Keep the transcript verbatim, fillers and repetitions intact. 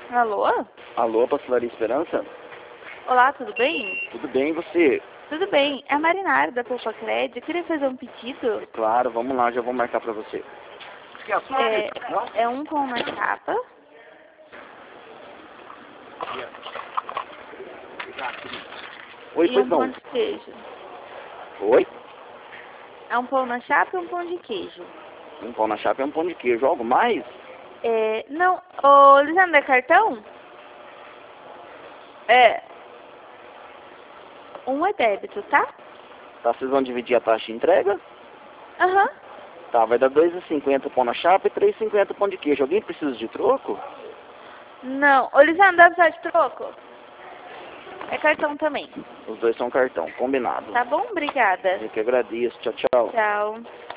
Alô? Alô, Pastelaria Esperança? Olá, tudo bem? Tudo bem, e você? Tudo bem. É a Marinara da Poupa Crédito. Eu queria fazer um pedido. Claro, vamos lá, já vou marcar pra você. É, é um pão na chapa. Oi, E pois um não. pão de queijo. Oi? É um pão na chapa e um pão de queijo. Um pão na chapa e um pão de queijo. Algo mais? É, não, ô Lisandro, é cartão? É. Um é débito, tá? Tá, vocês vão dividir a taxa de entrega? Aham. Tá, vai dar dois e cinquenta o pão na chapa e três e cinquenta o pão de queijo. Alguém precisa de troco? Não. Ô Lisandro, dá pra precisar de troco? É cartão também. Os dois são cartão, combinado. Tá bom? Obrigada. Eu que agradeço. Tchau, tchau. Tchau.